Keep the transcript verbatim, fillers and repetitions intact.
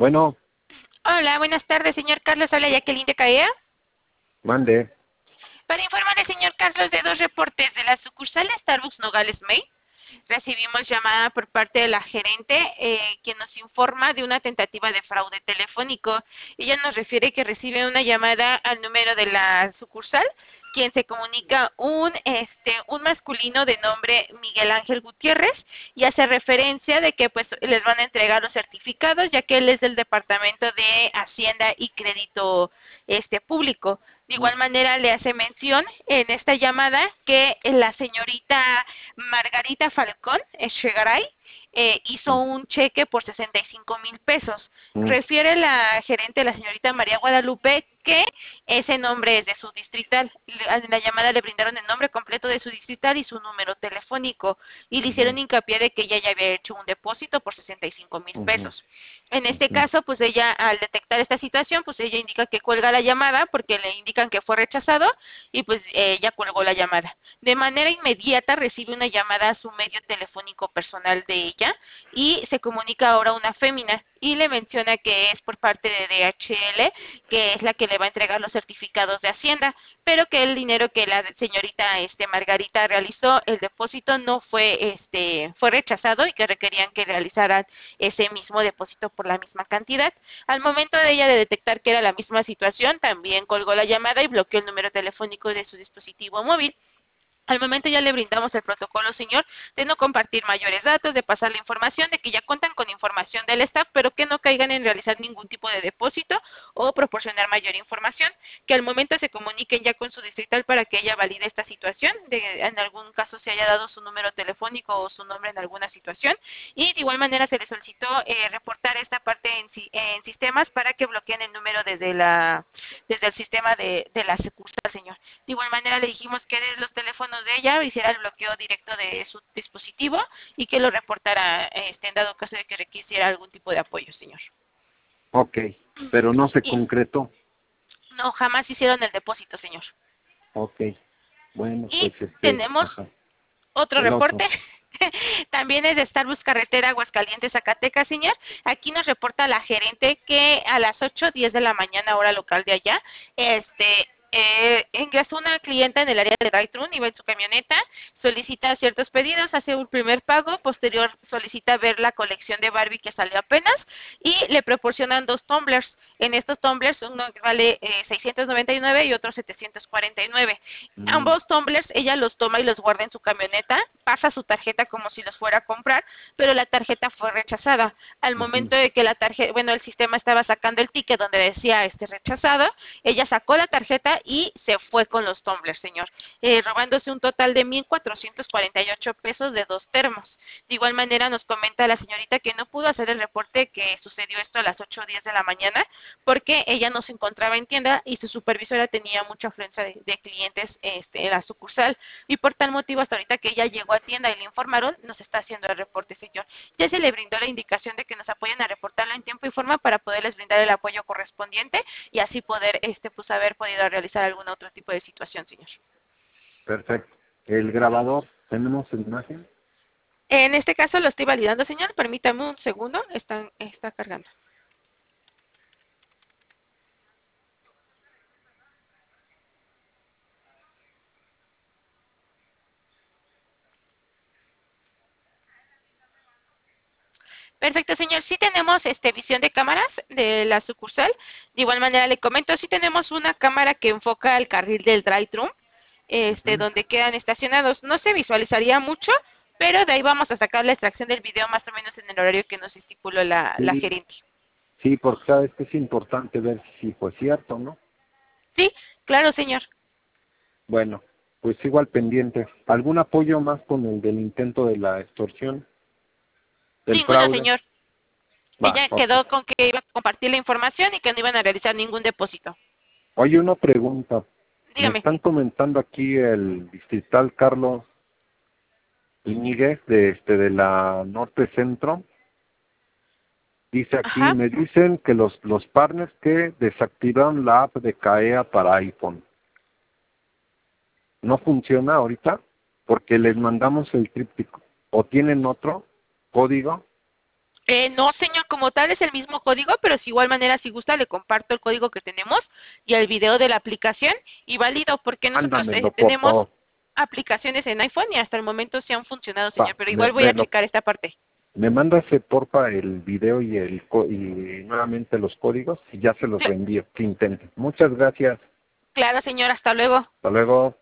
Bueno, Hola, buenas tardes, señor Carlos. Habla Jacqueline de Caea. mande. Para informarle, señor Carlos, de dos reportes de la sucursal Starbucks Nogales May. Recibimos llamada por parte de la gerente, eh, quien nos informa de una tentativa de fraude telefónico. Ella nos refiere que recibe una llamada al número de la sucursal, quien se comunica un, este, un masculino de nombre Miguel Ángel Gutiérrez y hace referencia de que pues les van a entregar los certificados, ya que él es del Departamento de Hacienda y Crédito este, Público. De igual manera le hace mención en esta llamada que la señorita Margarita Falcón Echegaray eh, hizo un cheque por sesenta y cinco mil pesos. Mm, Refiere la gerente, la señorita María Guadalupe, que ese nombre es de su distrital. En la llamada le brindaron el nombre completo de su distrital y su número telefónico y le hicieron ujú, hincapié de que ella ya había hecho un depósito por sesenta y cinco mil ujú, pesos. En este ujú, caso, pues ella al detectar esta situación, pues ella indica que cuelga la llamada porque le indican que fue rechazado y pues ella colgó la llamada. De manera inmediata recibe una llamada a su medio telefónico personal de ella y se comunica ahora una fémina y le menciona que es por parte de D H L, que es la que le va a entregar los certificados de Hacienda, pero que el dinero que la señorita este, Margarita realizó, el depósito no fue, este, fue rechazado y que requerían que realizaran ese mismo depósito por la misma cantidad. Al momento de ella de detectar que era la misma situación, también colgó la llamada y bloqueó el número telefónico de su dispositivo móvil. Al momento ya le brindamos el protocolo, señor, de no compartir mayores datos, de pasar la información, de que ya cuentan con información del staff, pero que no caigan en realizar ningún tipo de depósito o proporcionar mayor información, que al momento se comuniquen ya con su distrital para que ella valide esta situación, de en algún caso se haya dado su número telefónico o su nombre en alguna situación, y de igual manera se le solicitó eh, reportar esta parte en, en sistemas para que bloqueen el número desde la desde el sistema de, de la sucursal, señor. De igual manera le dijimos que de los teléfonos de ella hiciera el bloqueo directo de su dispositivo y que lo reportara este, en dado caso de que requisiera algún tipo de apoyo, señor. ok, pero no se Y concretó. no, jamás hicieron el depósito, señor. Ok, bueno, Y pues este, tenemos ajá, otro el reporte. otro. También es de Starbucks Carretera Aguascalientes, Zacatecas, señor. Aquí nos reporta la gerente que a las ocho diez de la mañana, hora local de allá, este, eh, ingresó una clienta en el área de drive-thru, iba en su camioneta, solicita ciertos pedidos, hace un primer pago, posterior solicita ver la colección de Barbie que salió apenas y le proporcionan dos tumblers. En estos tumblers uno vale eh, seiscientos noventa y nueve y otro setecientos cuarenta y nueve. Mm, Ambos tumblers ella los toma y los guarda en su camioneta, pasa su tarjeta como si los fuera a comprar, pero la tarjeta fue rechazada. Al ujú, momento de que la tarjeta, bueno, el sistema estaba sacando el ticket donde decía este rechazado, ella sacó la tarjeta y se fue con los tumblers, señor, eh, robándose un total de mil cuatrocientos cuarenta y ocho pesos de dos termos. De igual manera nos comenta la señorita que no pudo hacer el reporte que sucedió esto a las ocho o diez de la mañana porque ella no se encontraba en tienda y su supervisora tenía mucha afluencia de, de clientes este, en la sucursal y por tal motivo hasta ahorita que ella llegó a tienda y le informaron, nos está haciendo el reporte, señor. Ya se le brindó la indicación de que nos apoyen a reportarlo en tiempo y forma para poderles brindar el apoyo correspondiente y así poder este, pues, haber podido realizar algún otro tipo de situación, señor. perfecto. El grabador, ¿tenemos imagen? En este caso lo estoy validando, señor. Permítame un segundo. Está, está cargando. Perfecto, señor. Sí tenemos este, visión de cámaras de la sucursal. De igual manera le comento, sí tenemos una cámara que enfoca al carril del drive-thru, este, Ujú. donde quedan estacionados. No se visualizaría mucho, pero de ahí vamos a sacar la extracción del video más o menos en el horario que nos estipuló la, la Sí, gerente. sí, porque sabes que es importante ver si fue cierto, ¿no? Sí, claro, señor. Bueno, pues sigo al pendiente. ¿Algún apoyo más con el del intento de la extorsión, del Ninguno, fraude? señor. Va, Ella ok. quedó con que iba a compartir la información y que no iban a realizar ningún depósito. Oye, una pregunta. Me Dígame. están comentando aquí el distrital Carlos Iñiguez de este de la Norte Centro. Dice aquí, Ajá. me dicen que los los partners que desactivaron la app de CAEA para iPhone. ¿No funciona ahorita? Porque les mandamos el tríptico. ¿O tienen otro código? Eh, no, señor, como tal es el mismo código, pero si igual manera, si gusta, le comparto el código que tenemos y el video de la aplicación y válido, porque nosotros eh, Mándamelo, por tenemos favor. aplicaciones en iPhone y hasta el momento sí han funcionado, señor, Va, pero me, igual voy me a lo checar esta parte. Me mandas, eh, porfa, el video y el co- y nuevamente los códigos y ya se los Cl- reenvío. Que intenten. Muchas gracias. claro, señor, hasta luego. Hasta luego.